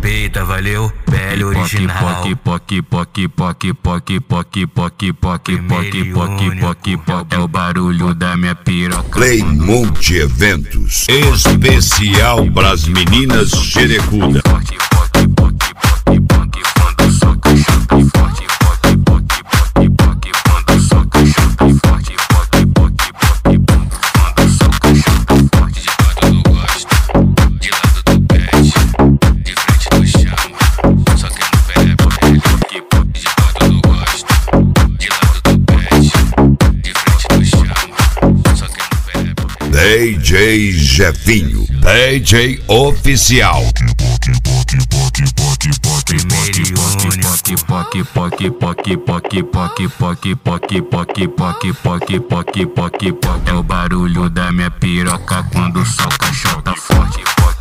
peita, valeu, pele original. É o barulho da minha piroca. Play Multi-Eventos especial pras meninas xerecuda. DJ Jefinho, DJ oficial. É o barulho da minha piroca quando só o cachorro tá forte.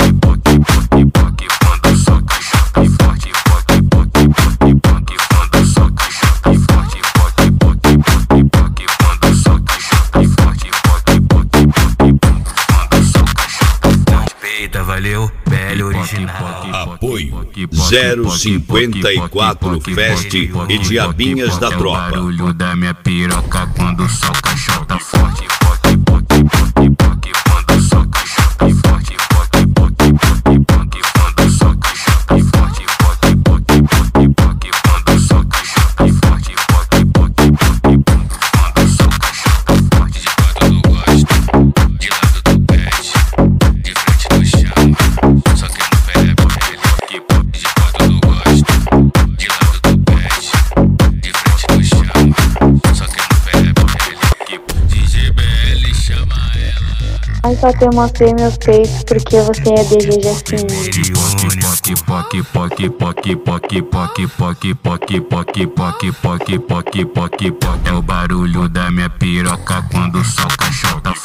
Quando só o cachorro tá forte. Quando só o cachorro tá forte. Quando só o cachorro tá forte. Peita, valeu, pele original. Apoio 054 Fest e Diabinhas da É o Tropa. barulho da minha piroca quando só o cachorro tá forte. Quando só o cachorro tá forte. Quando só o cachorro tá forte. Quando só o cachorro tá forte. Quando só o cachorro tá forte. De quatro eu gosto, de lado do pet, de frente do chão, só que no pé é pele. De quatro eu gosto, de lado do pet, de frente do chão, só que no pé é pele. DJ BL chama ela. Mas só que eu mostrei meus peitos porque você é DG Jefinho. É o barulho da minha piroca quando só o cachorro tá